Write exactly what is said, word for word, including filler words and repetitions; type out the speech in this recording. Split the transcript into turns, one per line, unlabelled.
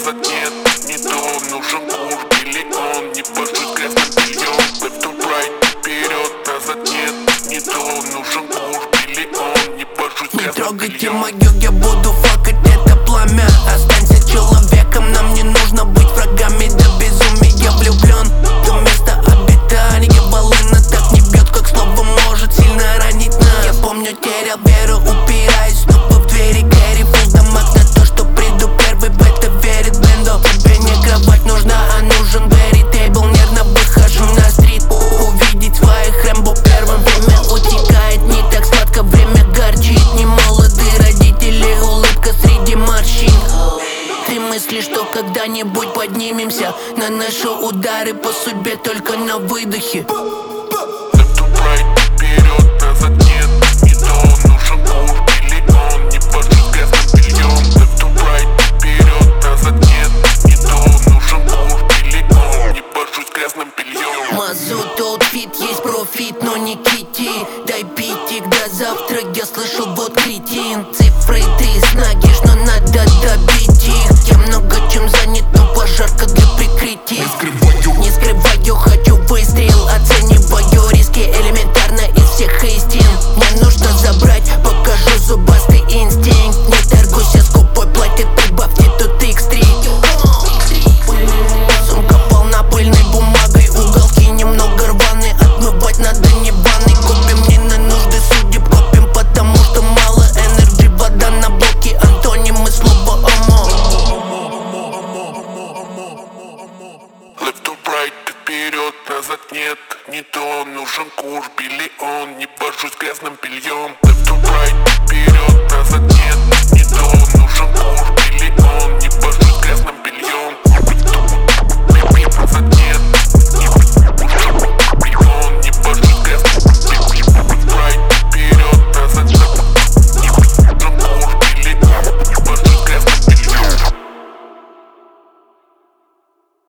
назад нет, не то. Нужен куш, миллион, не башусь грязным бельем. Left to right, вперед, назад нет, не то. Нужен куш, миллион, не башусь грязным бельем.
Не трогайте мою, я буду факать это пламя. Останься человеком, нам не нужно быть врагами. До безумия влюблен, то место обитания. Волына так не бьет, как слово может сильно ранить нас. Я помню, терял веру, упираясь снова в двери Гэри. Фулл дамаг на то, что приду первый, в это верит Бендо. Тебе не кровать нужна, а нужен Берри Тейбл. Нервно выхожу на стрит, увидеть своих Рэмбо первым. Время утекает, не так сладко, время горчит. Не молоды родители, улыбка среди морщин. Ты мыслишь, что когда-нибудь поднимемся? Наношу удары по судьбе только на выдохе.
Left to right, вперед, назад нет, не то. Нужен куш, миллион, не башусь грязным бельем. Left to right, вперед, назад нет, не то. Нужен куш, миллион, не башусь грязным бельем.
Мазут, аутфит, есть профит, но не кити. Дай питик до завтра, я слышу, вот кретин. Цифры ты снагишь, но надо добить их. Я много чем занят, но пожарка для прикрытия.
Не скрываю,
не скрываю, хочу выстрел, оцениваю риски элементарно из всех истин. Мне нужно забрать, покажу зубастый инстинкт. Не торгуйся скупой, платит, прибавьте тут икс три. Сумка полна пыльной бумагой, уголки немного рваные. Отмывать надо не ванной. Купим не на нужды судеб, копим, потому что мало энергии. Вода на блоке, антонимы слова омо.
Left to right, вперед, назад нет, не то. Нужен куш, миллион, не башусь грязным бельем.